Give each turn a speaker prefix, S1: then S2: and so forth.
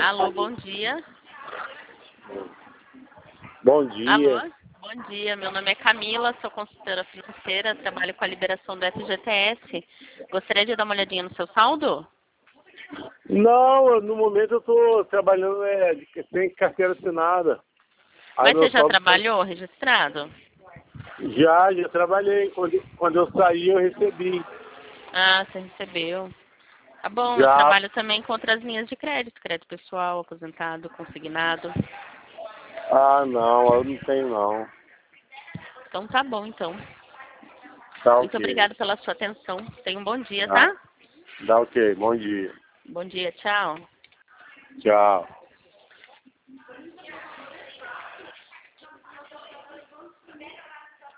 S1: Alô, bom dia.
S2: Bom dia.
S1: Alô, bom dia. Meu nome é Camila, sou consultora financeira, trabalho com a liberação do FGTS. Gostaria de dar uma olhadinha no seu saldo?
S2: Não, no momento eu estou trabalhando sem carteira assinada. Aí
S1: Mas
S2: meu
S1: você já
S2: saldo
S1: trabalhou registrado?
S2: já trabalhei. Quando eu saí eu recebi.
S1: Ah, você recebeu. Tá bom, eu
S2: Já.
S1: trabalho também com outras linhas de crédito, crédito pessoal, aposentado, consignado.
S2: Ah, não, eu não tenho não.
S1: Então tá bom, então.
S2: Tá
S1: Muito
S2: ok.
S1: obrigada pela sua atenção. Tenha um bom dia,
S2: Ah,
S1: tá?
S2: tá ok, bom dia.
S1: Bom dia, tchau.
S2: Tchau.